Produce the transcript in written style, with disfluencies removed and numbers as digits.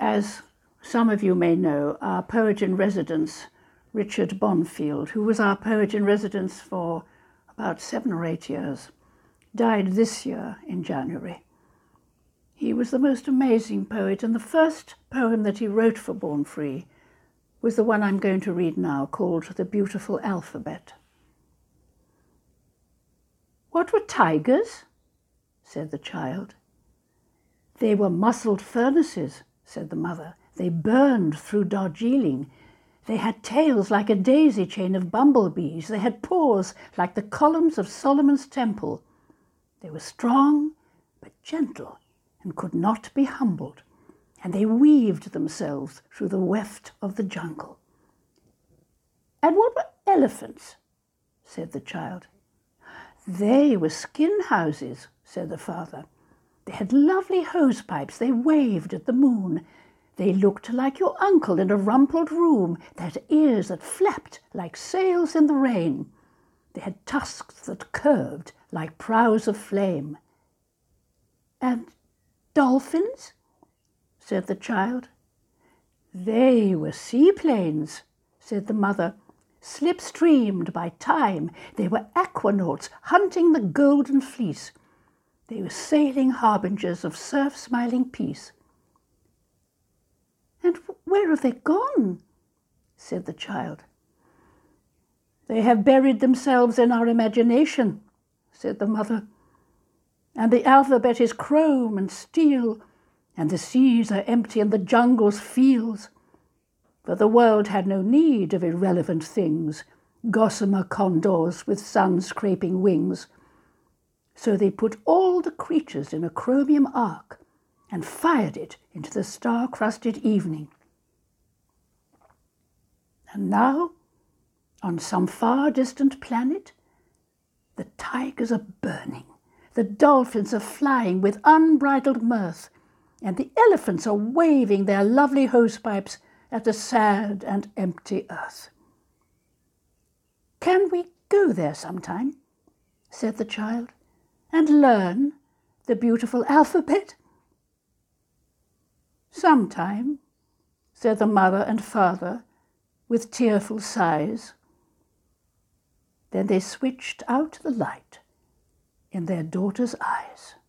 As some of you may know, our poet in residence, Richard Bonfield, who was our poet in residence for about 7 or 8 years, died this year in January. He was the most amazing poet, and the first poem that he wrote for Born Free was the one I'm going to read now, called The Beautiful Alphabet. "What were tigers?" said the child. "They were muscled furnaces," said the mother. "They burned through Darjeeling. They had tails like a daisy chain of bumblebees. They had paws like the columns of Solomon's temple. They were strong but gentle and could not be humbled, and they weaved themselves through the weft of the jungle." "And what were elephants?" said the child. "They were skin houses," said the father. "They had lovely hose pipes. They waved at the moon. They looked like your uncle in a rumpled room. They had ears that flapped like sails in the rain. They had tusks that curved like prows of flame." "And dolphins?" said the child. "They were seaplanes," said the mother, "slip-streamed by time. They were aquanauts hunting the golden fleece. They were sailing harbingers of surf-smiling peace." "And where have they gone?" said the child. "They have buried themselves in our imagination," said the mother. "And the alphabet is chrome and steel, and the seas are empty and the jungles fields. For the world had no need of irrelevant things, gossamer condors with sun-scraping wings. So they put all the creatures in a chromium ark and fired it into the star-crusted evening. And now, on some far-distant planet, the tigers are burning, the dolphins are flying with unbridled mirth, and the elephants are waving their lovely hosepipes at the sad and empty earth." "Can we go there sometime?" said the child, "and learn the beautiful alphabet?" "Sometime," said the mother and father with tearful sighs. Then they switched out the light in their daughter's eyes.